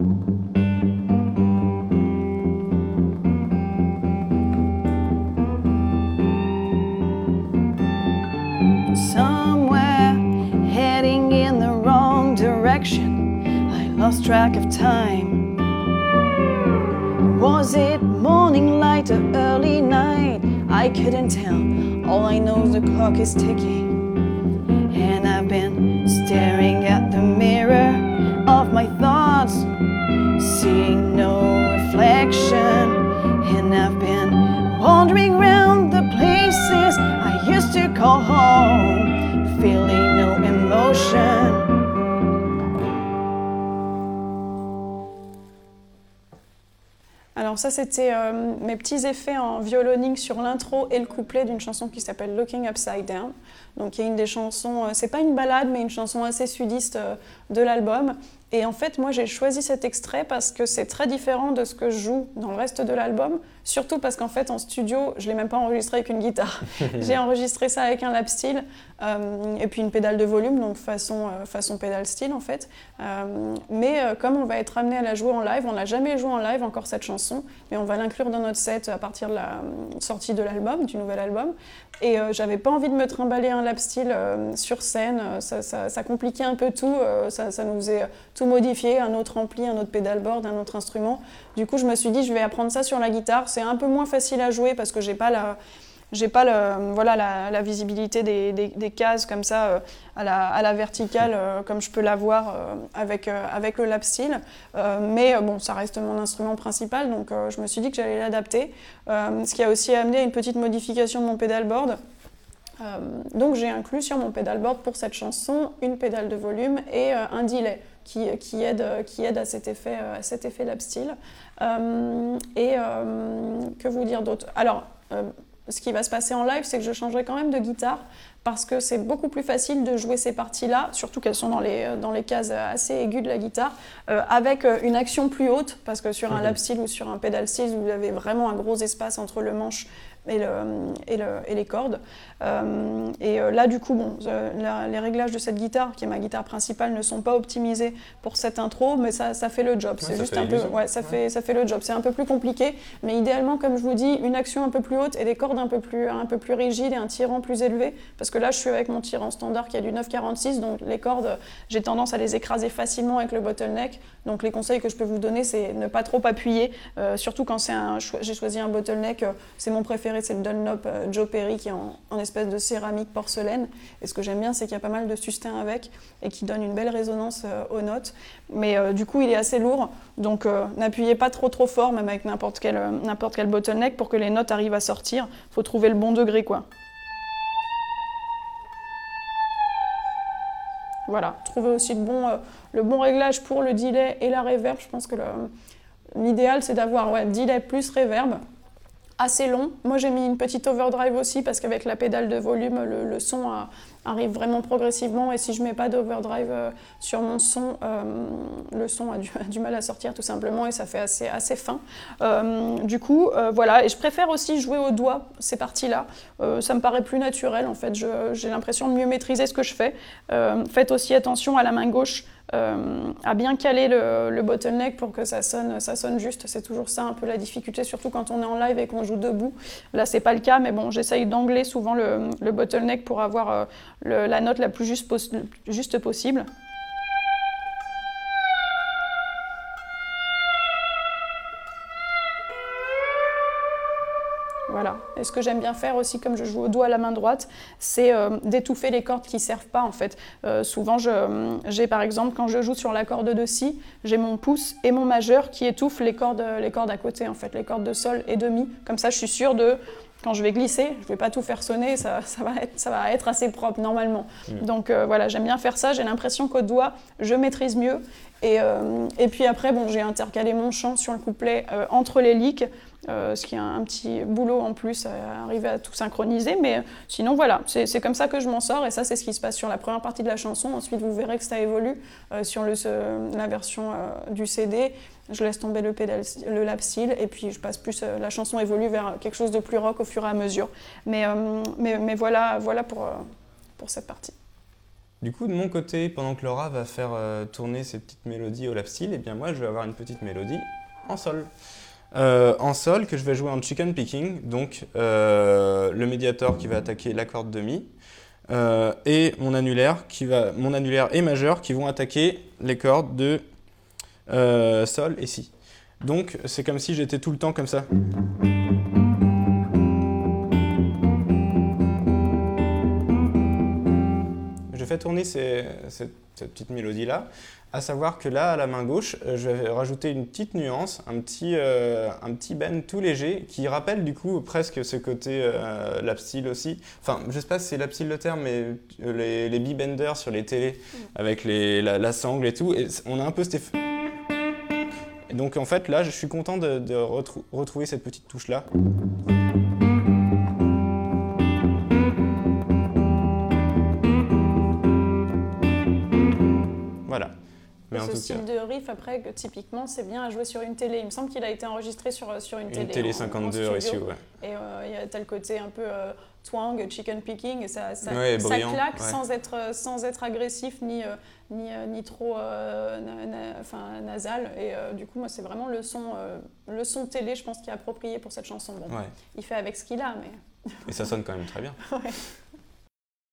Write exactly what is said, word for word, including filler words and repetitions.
Somewhere heading in the wrong direction, I lost track of time. Was it morning light or early night? I couldn't tell. All I know is the clock is ticking, and I've been staring at the mirror of my thoughts, seeing no reflection. And I've been wandering around the places I used to call home, feeling no emotion. Alors ça, c'était euh, mes petits effets en violoning sur l'intro et le couplet d'une chanson qui s'appelle Looking Upside Down. Donc il y a une des chansons, euh, c'est pas une ballade, mais une chanson assez sudiste euh, de l'album. Et en fait, moi, j'ai choisi cet extrait parce que c'est très différent de ce que je joue dans le reste de l'album. Surtout parce qu'en fait, en studio, je ne l'ai même pas enregistré avec une guitare. J'ai enregistré ça avec un lap steel euh, et puis une pédale de volume, donc façon, euh, façon pédale steel en fait. Euh, mais euh, comme on va être amené à la jouer en live, on n'a jamais joué en live encore cette chanson, mais on va l'inclure dans notre set à partir de la euh, sortie de l'album, du nouvel album. Et euh, j'avais pas envie de me trimballer un lap steel euh, sur scène, ça, ça, ça compliquait un peu tout, euh, ça, ça nous faisait tout modifier, un autre ampli, un autre pédalboard, un autre instrument. Du coup, je me suis dit, je vais apprendre ça sur la guitare. C'est un peu moins facile à jouer parce que j'ai pas la, j'ai pas le, voilà, la, la visibilité des, des, des cases comme ça euh, à, la, à la verticale, euh, comme je peux l'avoir euh, avec, euh, avec le lap steel. Euh, mais euh, bon, ça reste mon instrument principal, donc euh, je me suis dit que j'allais l'adapter. Euh, ce qui a aussi amené à une petite modification de mon pédalboard. Euh, donc j'ai inclus sur mon pédalboard pour cette chanson une pédale de volume et euh, un delay qui, qui, aide, qui aide à cet effet, à cet effet lap steel. Euh, et euh, que vous dire d'autre? Alors, euh, ce qui va se passer en live, c'est que je changerai quand même de guitare parce que c'est beaucoup plus facile de jouer ces parties-là, surtout qu'elles sont dans les, dans les cases assez aiguës de la guitare, euh, avec une action plus haute, parce que sur un lap steel ou sur un pedal steel, vous avez vraiment un gros espace entre le manche et, le, et, le, et les cordes. Euh, et là, du coup, bon, euh, la, les réglages de cette guitare, qui est ma guitare principale, ne sont pas optimisés pour cette intro, mais ça, ça fait le job. Ouais, c'est juste un peu, ouais, ça, ouais. fait, ça fait le job. C'est un peu plus compliqué, mais idéalement, comme je vous dis, une action un peu plus haute et des cordes un peu plus, un peu plus rigides et un tirant plus élevé, parce que là, je suis avec mon tirant standard qui a du neuf quarante-six, donc les cordes, j'ai tendance à les écraser facilement avec le bottleneck. Donc les conseils que je peux vous donner, c'est ne pas trop appuyer, euh, surtout quand c'est un, j'ai choisi un bottleneck, euh, c'est mon préféré, c'est le Dunlop euh, Joe Perry qui est en, en espèce de céramique porcelaine. Et ce que j'aime bien, c'est qu'il y a pas mal de sustain avec et qui donne une belle résonance euh, aux notes. Mais euh, du coup, il est assez lourd, donc euh, n'appuyez pas trop trop fort, même avec n'importe quel, euh, n'importe quel bottleneck, pour que les notes arrivent à sortir. Il faut trouver le bon degré, quoi. Voilà, trouver aussi le bon, euh, le bon réglage pour le delay et la reverb. Je pense que le, l'idéal, c'est d'avoir ouais, delay plus reverb, assez long. Moi, j'ai mis une petite overdrive aussi, parce qu'avec la pédale de volume, le, le son a, arrive vraiment progressivement. Et si je ne mets pas d'overdrive euh, sur mon son, euh, le son a du, a du mal à sortir, tout simplement, et ça fait assez, assez fin. Euh, du coup, euh, voilà. Et je préfère aussi jouer au doigt ces parties-là. Euh, ça me paraît plus naturel, en fait. Je, j'ai l'impression de mieux maîtriser ce que je fais. Euh, faites aussi attention à la main gauche, euh, à bien caler le, le bottleneck pour que ça sonne, ça sonne juste. C'est toujours ça un peu la difficulté, surtout quand on est en live et qu'on joue debout. Là, c'est pas le cas, mais bon, j'essaye d'angler souvent le, le bottleneck pour avoir euh, le, la note la plus juste, pos- juste possible. Voilà. Et ce que j'aime bien faire aussi, comme je joue au doigt à la main droite, c'est euh, d'étouffer les cordes qui ne servent pas, en fait. Euh, souvent, je, j'ai par exemple, quand je joue sur la corde de si, j'ai mon pouce et mon majeur qui étouffent les cordes, les cordes à côté, en fait, les cordes de sol et de mi. Comme ça, je suis sûre de... Quand je vais glisser, je ne vais pas tout faire sonner, ça, ça, va, être, ça va être assez propre normalement. Mmh. Donc euh, voilà, j'aime bien faire ça, j'ai l'impression qu'au doigt, je maîtrise mieux. Et, euh, et puis après, bon, j'ai intercalé mon chant sur le couplet euh, entre les licks, euh, ce qui est un, un petit boulot en plus à arriver à tout synchroniser. Mais euh, sinon, voilà, c'est, c'est comme ça que je m'en sors. Et ça, c'est ce qui se passe sur la première partie de la chanson. Ensuite, vous verrez que ça évolue euh, sur le, ce, la version euh, du C D. Je laisse tomber le, pédale, le lap steel et puis je passe plus, euh, la chanson évolue vers quelque chose de plus rock au fur et à mesure. Mais, euh, mais, mais voilà, voilà pour, euh, pour cette partie. Du coup, de mon côté, pendant que Laura va faire euh, tourner ses petites mélodies au lap steel, eh bien moi je vais avoir une petite mélodie en sol. Euh, en sol que je vais jouer en chicken picking, donc euh, le médiator qui va attaquer la corde de mi euh, et mon annulaire, qui va, mon annulaire et majeur qui vont attaquer les cordes de euh, sol et si. Donc c'est comme si j'étais tout le temps comme ça. Je fais tourner ces, cette, cette petite mélodie-là, à savoir que là, à la main gauche, je vais rajouter une petite nuance, un petit, euh, un petit bend tout léger, qui rappelle du coup presque ce côté euh, lap steel aussi. Enfin, je sais pas si c'est lap steel le terme, mais les, les B-benders sur les télés, avec les, la, la sangle et tout, et on a un peu cet effet. Et donc en fait, là, je suis content de, de retrou- retrouver cette petite touche-là. Voilà. Mais ce style cas... de riff, après, que, typiquement, c'est bien à jouer sur une télé. Il me semble qu'il a été enregistré sur, sur une, une télé. Une télé cinquante-deux ratio, ouais. Et il euh, y a tel côté un peu euh, twang, chicken picking, et ça, ça, ouais, ça brillant, claque ouais. sans, être, sans être agressif ni, euh, ni, euh, ni trop euh, na, na, enfin, nasal. Et euh, du coup, moi, c'est vraiment le son, euh, le son télé, je pense, qui est approprié pour cette chanson. Bon, ouais. Il fait avec ce qu'il a, mais... Et ça sonne quand même très bien. Ouais.